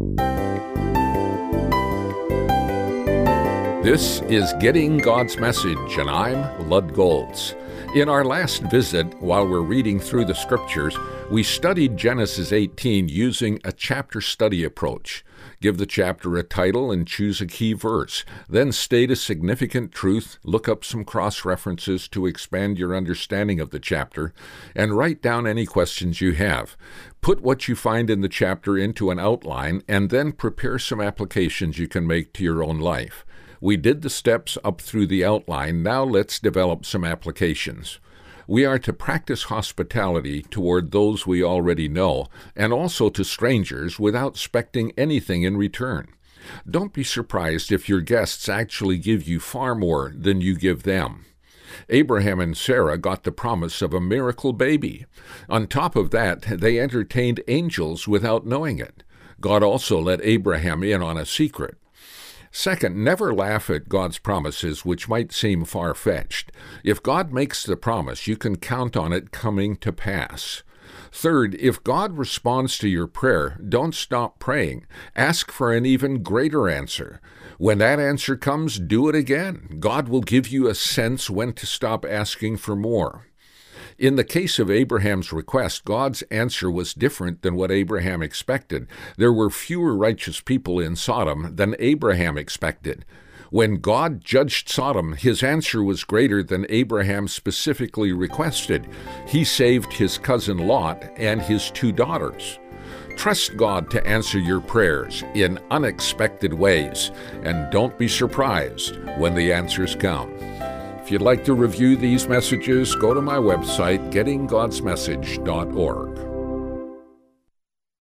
This is Getting God's Message, and I'm Lud Golds. In our last visit, while we're reading through the Scriptures, we studied Genesis 18 using a chapter study approach. Give the chapter a title and choose a key verse. Then state a significant truth, look up some cross-references to expand your understanding of the chapter, and write down any questions you have. Put what you find in the chapter into an outline, and then prepare some applications you can make to your own life. We did the steps up through the outline. Now let's develop some applications. We are to practice hospitality toward those we already know, and also to strangers without expecting anything in return. Don't be surprised if your guests actually give you far more than you give them. Abraham and Sarah got the promise of a miracle baby. On top of that, they entertained angels without knowing it. God also let Abraham in on a secret. Second, never laugh at God's promises, which might seem far-fetched. If God makes the promise, you can count on it coming to pass. Third, if God responds to your prayer, don't stop praying. Ask for an even greater answer. When that answer comes, do it again. God will give you a sense when to stop asking for more. In the case of Abraham's request, God's answer was different than what Abraham expected. There were fewer righteous people in Sodom than Abraham expected. When God judged Sodom, his answer was greater than Abraham specifically requested. He saved his cousin Lot and his 2 daughters. Trust God to answer your prayers in unexpected ways, and don't be surprised when the answers come. If you'd like to review these messages, go to my website, gettinggodsmessage.org.